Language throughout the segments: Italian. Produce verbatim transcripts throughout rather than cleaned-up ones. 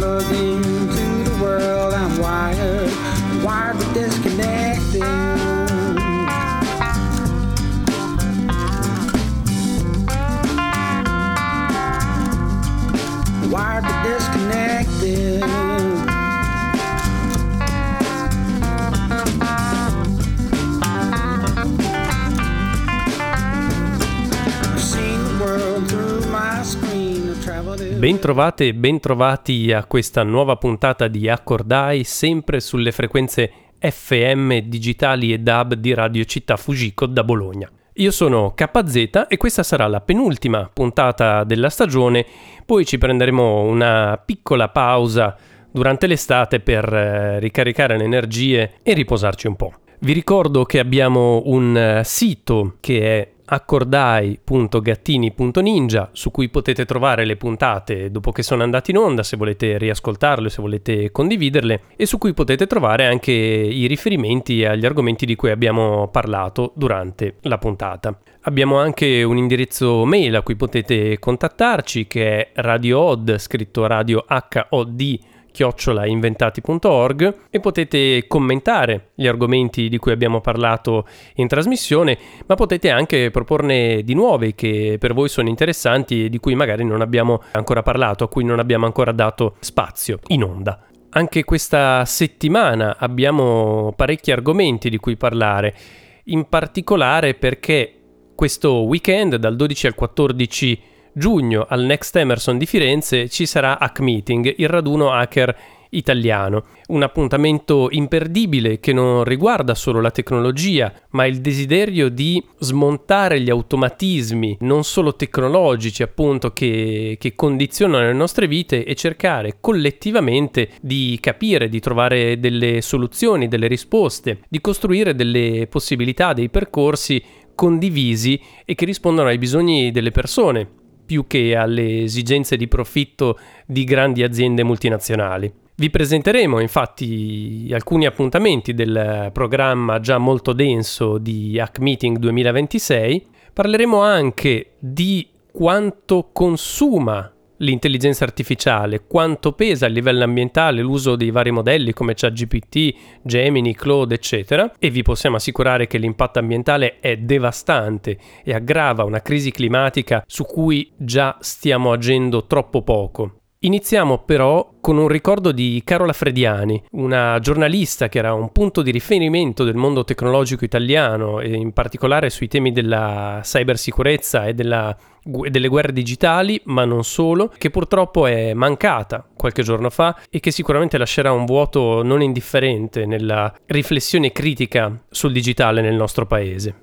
plugged into the world. I'm wired, wired but disconnected. Wired but disconnected. Bentrovate e bentrovati a questa nuova puntata di Accordai, sempre sulle frequenze F M digitali e D A B di Radio Città Fujiko da Bologna. Io sono K Z e questa sarà la penultima puntata della stagione, poi ci prenderemo una piccola pausa durante l'estate per eh, ricaricare le energie e riposarci un po'. Vi ricordo che abbiamo un sito che è accordai punto gattini punto ninja, su cui potete trovare le puntate dopo che sono andate in onda, se volete riascoltarle, se volete condividerle, e su cui potete trovare anche i riferimenti agli argomenti di cui abbiamo parlato durante la puntata. Abbiamo anche un indirizzo mail a cui potete contattarci, che è radiood, scritto radio H O D, chiocciola inventati punto org, e potete commentare gli argomenti di cui abbiamo parlato in trasmissione, ma potete anche proporne di nuovi che per voi sono interessanti e di cui magari non abbiamo ancora parlato, a cui non abbiamo ancora dato spazio in onda. Anche questa settimana abbiamo parecchi argomenti di cui parlare, in particolare perché questo weekend, dal dodici al quattordici giugno, al Next Emerson di Firenze, ci sarà Hack Meeting, il raduno hacker italiano. Un appuntamento imperdibile che non riguarda solo la tecnologia, ma il desiderio di smontare gli automatismi, non solo tecnologici appunto, che, che condizionano le nostre vite, e cercare collettivamente di capire, di trovare delle soluzioni, delle risposte, di costruire delle possibilità, dei percorsi condivisi e che rispondono ai bisogni delle persone, più che alle esigenze di profitto di grandi aziende multinazionali. Vi presenteremo infatti alcuni appuntamenti del programma già molto denso di Hack Meeting duemilaventisei. Parleremo anche di quanto consuma l'intelligenza artificiale, quanto pesa a livello ambientale l'uso dei vari modelli come ChatGPT, Gemini, Claude, eccetera, e vi possiamo assicurare che l'impatto ambientale è devastante e aggrava una crisi climatica su cui già stiamo agendo troppo poco. Iniziamo però con un ricordo di Carola Frediani, una giornalista che era un punto di riferimento del mondo tecnologico italiano, e in particolare sui temi della cybersicurezza e della, delle guerre digitali, ma non solo, che purtroppo è mancata qualche giorno fa e che sicuramente lascerà un vuoto non indifferente nella riflessione critica sul digitale nel nostro paese.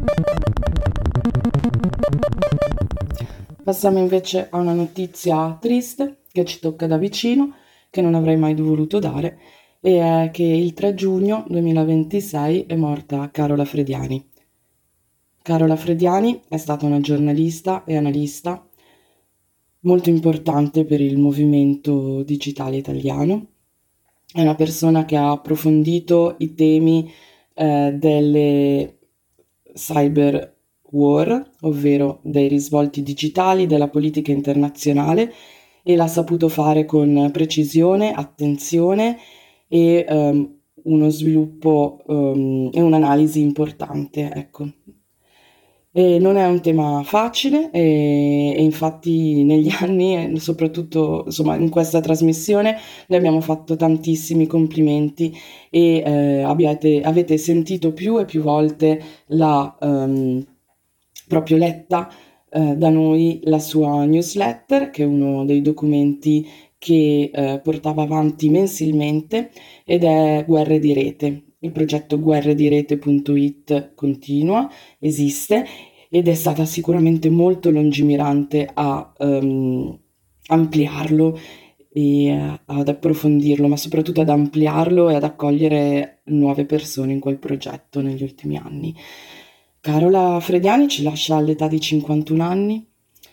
Passiamo invece a una notizia triste che ci tocca da vicino, che non avrei mai voluto dare, e è che il tre giugno duemilaventisei è morta Carola Frediani. Carola Frediani è stata una giornalista e analista molto importante per il movimento digitale italiano. È una persona che ha approfondito i temi eh, delle cyber war, ovvero dei risvolti digitali della politica internazionale, e l'ha saputo fare con precisione, attenzione e um, uno sviluppo um, e un'analisi importante, ecco. E non è un tema facile e, e infatti negli anni, soprattutto insomma in questa trasmissione, le abbiamo fatto tantissimi complimenti e eh, abbiate, avete sentito più e più volte la um, proprio letta eh, da noi la sua newsletter, che è uno dei documenti che eh, portava avanti mensilmente, ed è Guerre di Rete. Il progetto guerre di rete punto it continua, esiste, ed è stata sicuramente molto lungimirante a um, ampliarlo e uh, ad approfondirlo, ma soprattutto ad ampliarlo e ad accogliere nuove persone in quel progetto negli ultimi anni. Carola Frediani ci lascia all'età di cinquantuno anni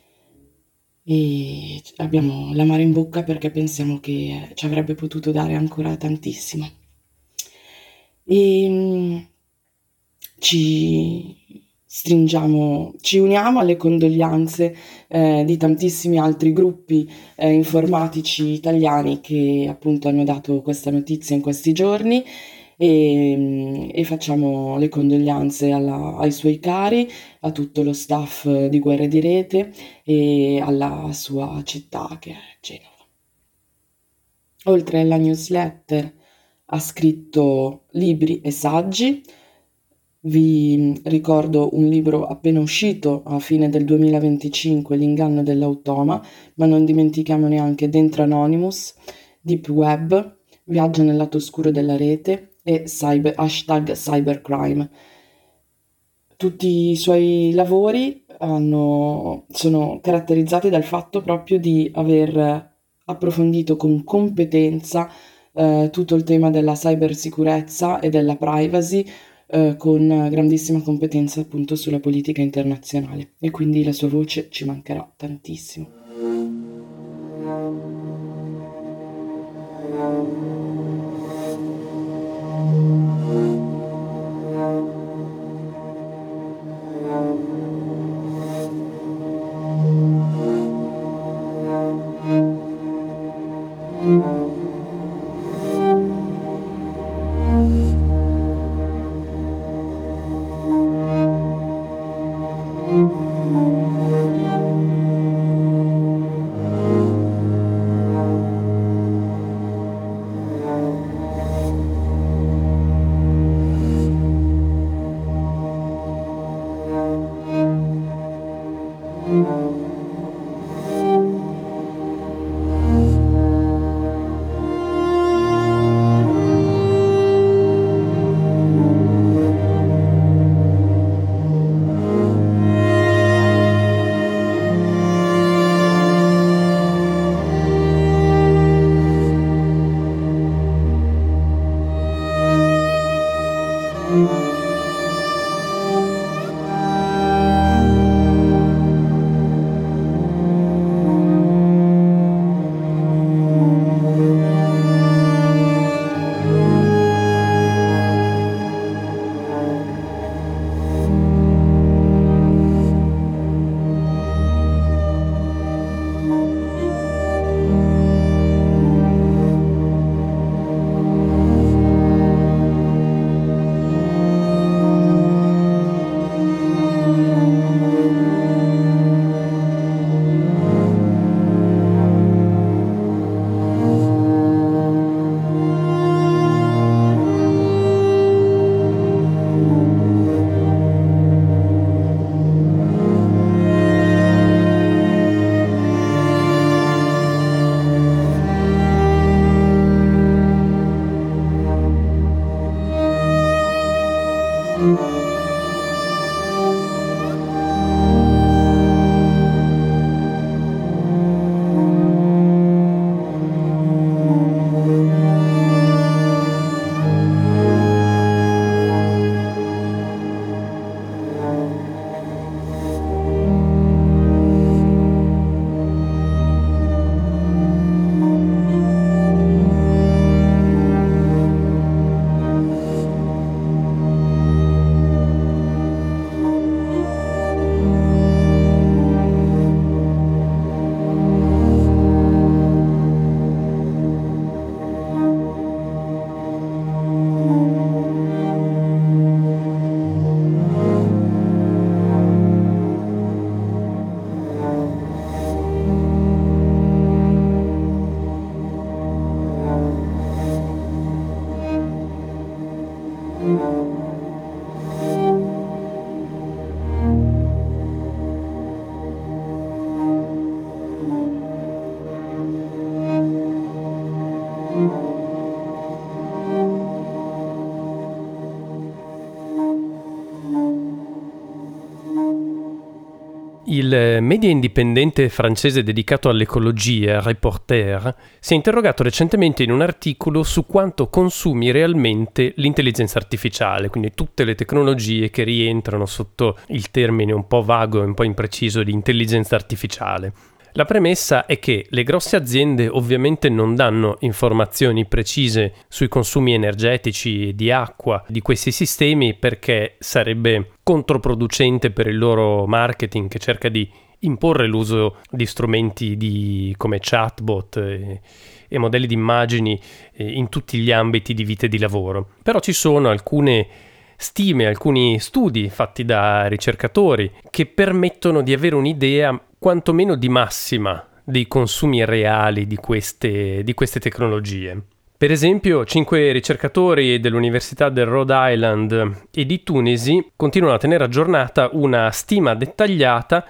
e abbiamo l'amaro in bocca perché pensiamo che ci avrebbe potuto dare ancora tantissimo. E ci stringiamo, ci uniamo alle condoglianze eh, di tantissimi altri gruppi eh, informatici italiani che appunto hanno dato questa notizia in questi giorni e, e facciamo le condoglianze alla- ai suoi cari, a tutto lo staff di Guerre di Rete e alla sua città che è Genova. Oltre alla newsletter ha scritto libri e saggi. Vi ricordo un libro appena uscito a fine del duemilaventicinque, L'inganno dell'automa, ma non dimentichiamo neanche Dentro Anonymous, Deep Web, Viaggio nel lato oscuro della rete e cyber, hashtag cybercrime. Tutti i suoi lavori hanno- sono caratterizzati dal fatto proprio di aver approfondito con competenza eh, tutto il tema della cybersicurezza e della privacy, eh, con grandissima competenza appunto sulla politica internazionale e quindi la sua voce ci mancherà tantissimo. Il media indipendente francese dedicato all'ecologia, Reporter, si è interrogato recentemente in un articolo su quanto consumi realmente l'intelligenza artificiale, quindi tutte le tecnologie che rientrano sotto il termine un po' vago e un po' impreciso di intelligenza artificiale. La premessa è che le grosse aziende ovviamente non danno informazioni precise sui consumi energetici di acqua di questi sistemi, perché sarebbe controproducente per il loro marketing, che cerca di imporre l'uso di strumenti di, come chatbot e, e modelli di immagini eh, in tutti gli ambiti di vita e di lavoro. Però ci sono alcune stime, alcuni studi fatti da ricercatori che permettono di avere un'idea quantomeno di massima dei consumi reali di queste, di queste tecnologie. Per esempio, cinque ricercatori dell'Università del Rhode Island e di Tunisi continuano a tenere aggiornata una stima dettagliata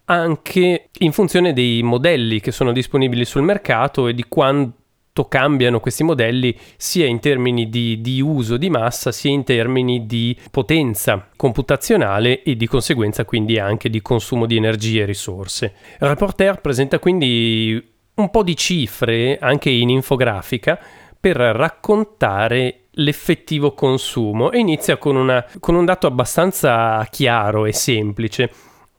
anche in funzione dei modelli che sono disponibili sul mercato e di quanto cambiano questi modelli sia in termini di, di uso di massa sia in termini di potenza computazionale e di conseguenza quindi anche di consumo di energie e risorse. Il Reporter presenta quindi un po' di cifre anche in infografica per raccontare l'effettivo consumo e inizia con, una, con un dato abbastanza chiaro e semplice.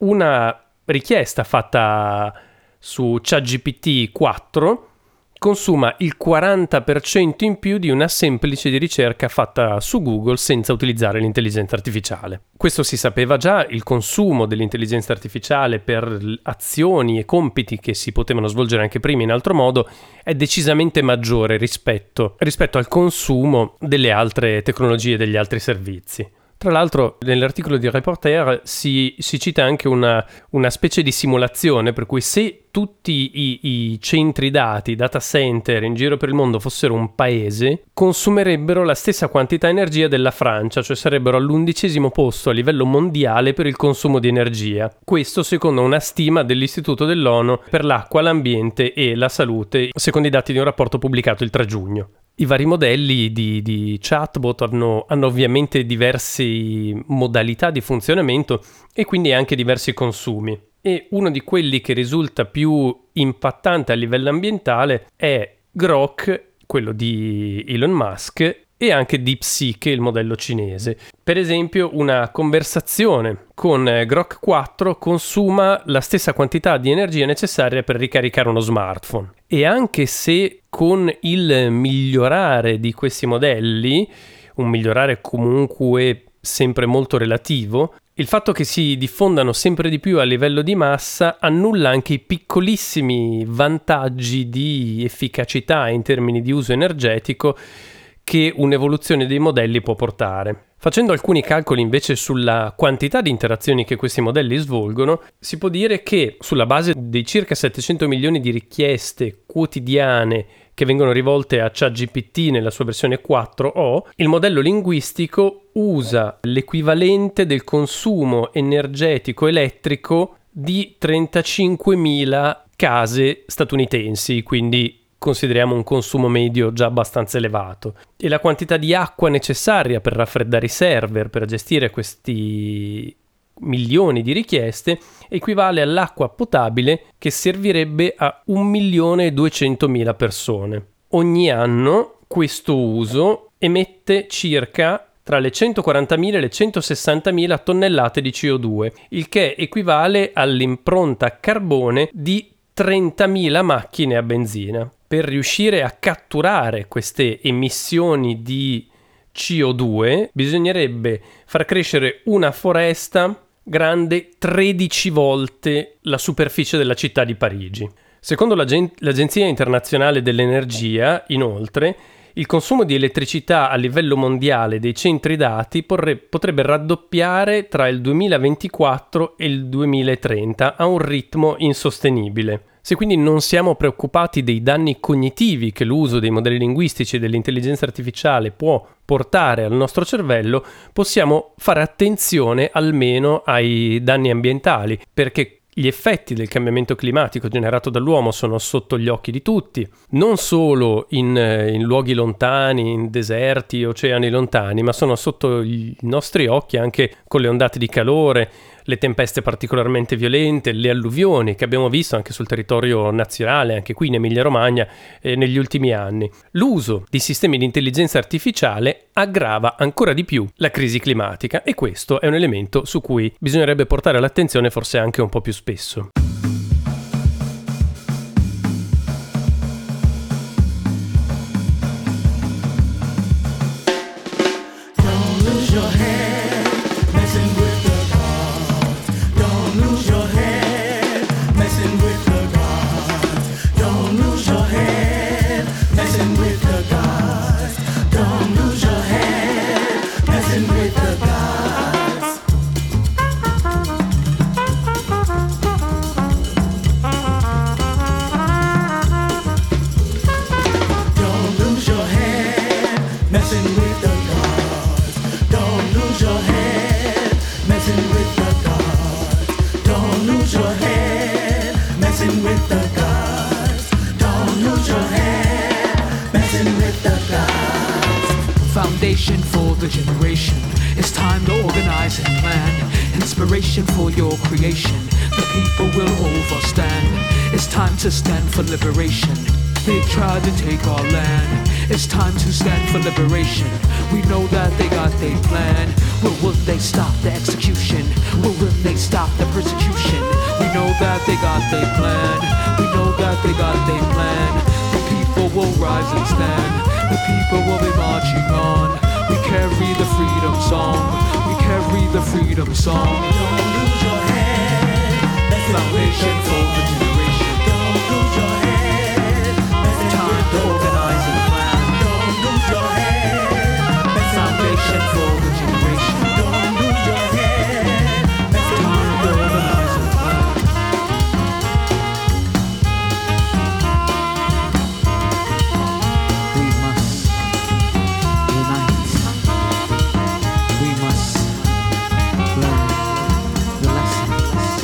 Una richiesta fatta su ChatGPT quattro consuma il quaranta per cento in più di una semplice di ricerca fatta su Google senza utilizzare l'intelligenza artificiale. Questo si sapeva già, il consumo dell'intelligenza artificiale per azioni e compiti che si potevano svolgere anche prima in altro modo è decisamente maggiore rispetto, rispetto al consumo delle altre tecnologie e degli altri servizi. Tra l'altro nell'articolo di Reporter si, si cita anche una, una specie di simulazione per cui se tutti i, i centri dati, data center in giro per il mondo fossero un paese, consumerebbero la stessa quantità di energia della Francia, cioè sarebbero all'undicesimo posto a livello mondiale per il consumo di energia. Questo secondo una stima dell'Istituto dell'ONU per l'acqua, l'ambiente e la salute, secondo i dati di un rapporto pubblicato il tre giugno. I vari modelli di, di chatbot hanno, hanno ovviamente diverse modalità di funzionamento e quindi anche diversi consumi. E uno di quelli che risulta più impattante a livello ambientale è Grok, quello di Elon Musk, e anche DeepSeek, il modello cinese. Per esempio, una conversazione con Grok quattro consuma la stessa quantità di energia necessaria per ricaricare uno smartphone. E anche se con il migliorare di questi modelli, un migliorare comunque sempre molto relativo, il fatto che si diffondano sempre di più a livello di massa annulla anche i piccolissimi vantaggi di efficacità in termini di uso energetico che un'evoluzione dei modelli può portare. Facendo alcuni calcoli invece sulla quantità di interazioni che questi modelli svolgono, si può dire che sulla base dei circa settecento milioni di richieste quotidiane che vengono rivolte a ChatGPT nella sua versione quattro o, il modello linguistico usa l'equivalente del consumo energetico elettrico di trentacinquemila case statunitensi, quindi consideriamo un consumo medio già abbastanza elevato, e la quantità di acqua necessaria per raffreddare i server per gestire questi milioni di richieste equivale all'acqua potabile che servirebbe a un milione e duecentomila persone. Ogni anno questo uso emette circa tra le centoquarantamila e le centosessantamila tonnellate di C O due, il che equivale all'impronta carbone di trentamila macchine a benzina. Per riuscire a catturare queste emissioni di C O due bisognerebbe far crescere una foresta grande tredici volte la superficie della città di Parigi. Secondo l'Agen- l'Agenzia Internazionale dell'Energia, inoltre, il consumo di elettricità a livello mondiale dei centri dati porre- potrebbe raddoppiare tra il duemilaventiquattro e il duemilatrenta a un ritmo insostenibile. Se quindi non siamo preoccupati dei danni cognitivi che l'uso dei modelli linguistici e dell'intelligenza artificiale può portare al nostro cervello, possiamo fare attenzione almeno ai danni ambientali, perché gli effetti del cambiamento climatico generato dall'uomo sono sotto gli occhi di tutti, non solo in, in luoghi lontani, in deserti, oceani lontani, ma sono sotto i nostri occhi anche con le ondate di calore, le tempeste particolarmente violente, le alluvioni che abbiamo visto anche sul territorio nazionale, anche qui in Emilia-Romagna, eh, negli ultimi anni. L'uso di sistemi di intelligenza artificiale aggrava ancora di più la crisi climatica e questo è un elemento su cui bisognerebbe portare l'attenzione forse anche un po' più spesso. foundation for the generation. It's time to organize and plan. Inspiration for your creation. The people will overstand. It's time to stand for liberation. They tried to take our land. It's time to stand for liberation. We know that they got their plan. Well, will they stop the execution? Well, will they stop the persecution? We know that they got their plan. We know that they got their plan. The people will rise and stand. The people will be marching on. We carry the freedom song. We carry the freedom song. Don't lose your head. That's Foundation for the generation. Don't lose your head. That's Time to organize and plan. Don't lose your head. That's Foundation for the generation. Don't lose your head. That's Time to organize and plan. We must unite. We must learn the lessons.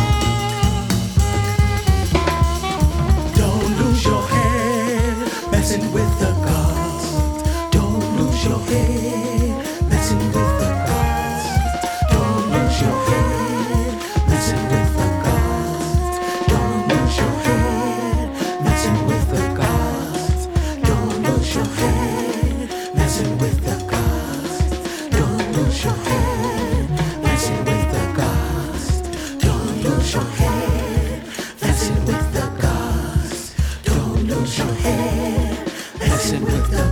Don't lose your head messing with the gods. Don't lose your head messing with the gods. Don't lose your head messing with the gods. Don't lose your head messing with the gods. Don't lose your head messing with the gods. Don't lose your head messing with the gods. Don't lose your head messing with the gods. Don't lose your head messing with the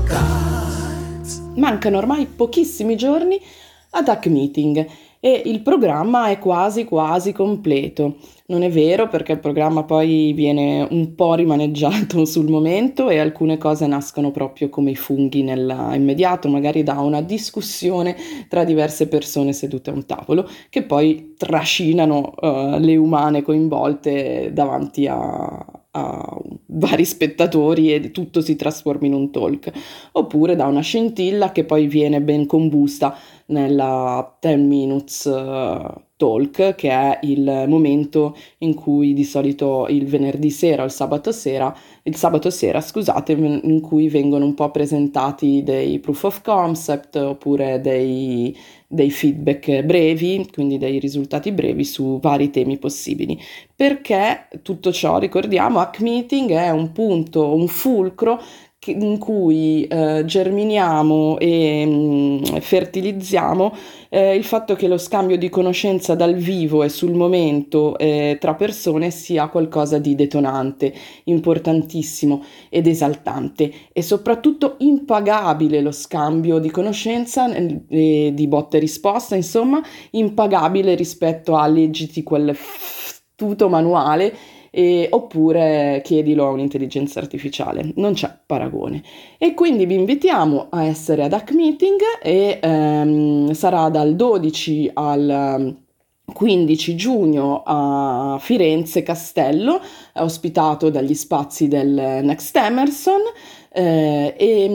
gods. Mancano ormai pochissimi giorni ad Hack Meeting e il programma è quasi quasi completo. Non è vero, perché il programma poi viene un po' rimaneggiato sul momento e alcune cose nascono proprio come i funghi nell'immediato, magari da una discussione tra diverse persone sedute a un tavolo, che poi trascinano uh, le umane coinvolte davanti a, a vari spettatori e tutto si trasforma in un talk, oppure da una scintilla che poi viene ben combusta nella ten minutes uh, talk, che è il momento in cui di solito il venerdì sera o il sabato sera, il sabato sera, scusate, in cui vengono un po' presentati dei proof of concept oppure dei, dei feedback brevi, quindi dei risultati brevi su vari temi possibili. Perché tutto ciò, ricordiamo, Hack Meeting è un punto, un fulcro in cui eh, germiniamo e mh, fertilizziamo eh, il fatto che lo scambio di conoscenza dal vivo e sul momento eh, tra persone sia qualcosa di detonante, importantissimo ed esaltante e soprattutto impagabile. Lo scambio di conoscenza e di botta e risposta, insomma, impagabile rispetto a leggiti quel tutto manuale. E, oppure chiedilo a un'intelligenza artificiale, non c'è paragone. E quindi vi invitiamo a essere ad Hack Meeting e ehm, sarà dal dodici al quindici giugno a Firenze Castello, ospitato dagli spazi del Next Emerson eh,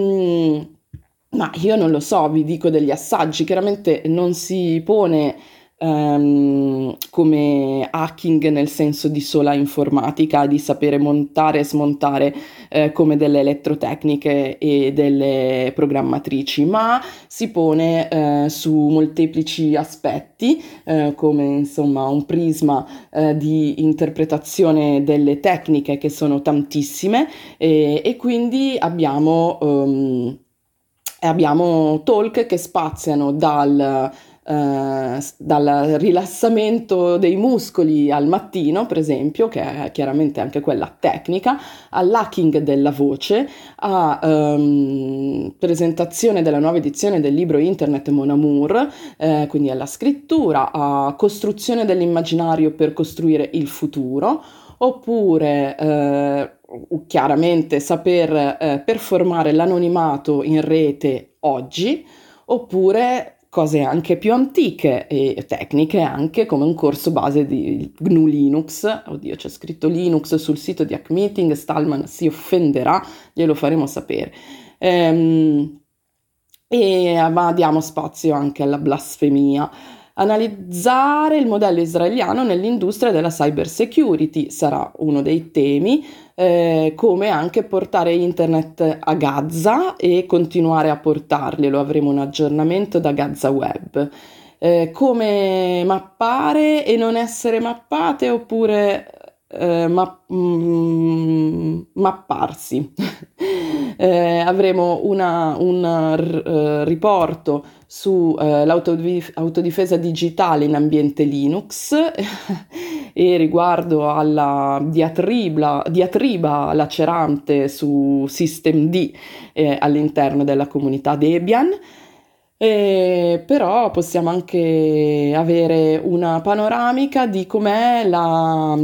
e ma io non lo so, vi dico degli assaggi. Chiaramente non si pone Um, come hacking nel senso di sola informatica, di sapere montare e smontare eh, come delle elettrotecniche e delle programmatrici, ma si pone eh, su molteplici aspetti eh, come insomma un prisma eh, di interpretazione delle tecniche, che sono tantissime, e, e quindi abbiamo, um, abbiamo talk che spaziano dal Uh, dal rilassamento dei muscoli al mattino, per esempio, che è chiaramente anche quella tecnica, all'hacking della voce, a um, presentazione della nuova edizione del libro Internet Mon Amour, eh, quindi alla scrittura, a costruzione dell'immaginario per costruire il futuro, oppure eh, chiaramente saper eh, performare l'anonimato in rete oggi, oppure cose anche più antiche e tecniche, anche come un corso base di G N U Linux. Oddio, c'è scritto Linux sul sito di Hack Meeting, Stallman si offenderà, glielo faremo sapere. Ehm, e ma diamo spazio anche alla blasfemia. Analizzare il modello israeliano nell'industria della cyber security sarà uno dei temi, eh, come anche portare internet a Gaza e continuare a portarglielo. Avremo un aggiornamento da Gaza Web. Eh, come mappare e non essere mappate, oppure eh, ma, mm, mapparsi. eh, avremo una, un r- riporto sull'autodifesa uh, digitale in ambiente Linux e riguardo alla diatriba, diatriba lacerante su systemd eh, all'interno della comunità Debian. Eh, però possiamo anche avere una panoramica di com'è la,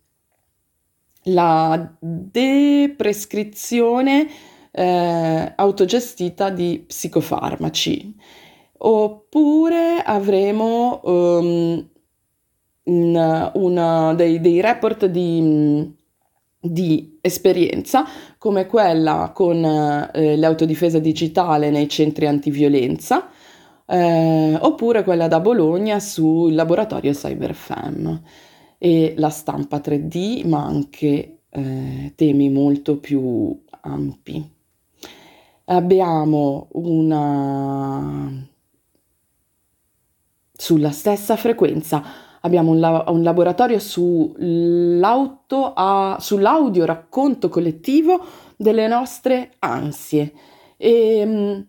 la deprescrizione eh, autogestita di psicofarmaci. Oppure avremo um, una, una dei, dei report di, di esperienza, come quella con eh, l'autodifesa digitale nei centri antiviolenza, eh, oppure quella da Bologna sul laboratorio CyberFem, e la stampa tre D, ma anche eh, temi molto più ampi. Abbiamo una... sulla stessa frequenza abbiamo un, la- un laboratorio sull'auto a- sull'audio racconto collettivo delle nostre ansie e,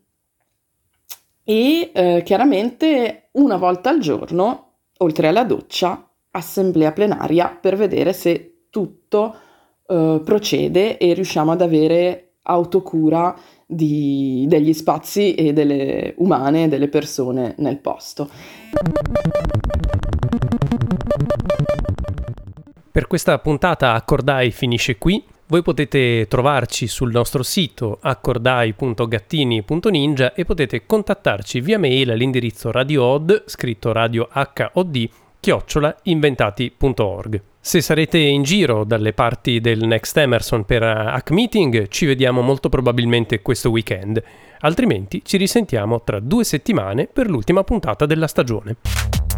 e eh, chiaramente una volta al giorno, oltre alla doccia, assemblea plenaria per vedere se tutto eh, procede e riusciamo ad avere autocura di, degli spazi e delle umane, delle persone nel posto. Per questa puntata Accordai finisce qui. Voi potete trovarci sul nostro sito accordai punto gattini punto ninja e potete contattarci via mail all'indirizzo radiood, scritto radio H O D, chiocciola inventati punto org. Se sarete in giro dalle parti del Next Emerson per Hack Meeting, ci vediamo molto probabilmente questo weekend. Altrimenti ci risentiamo tra due settimane per l'ultima puntata della stagione.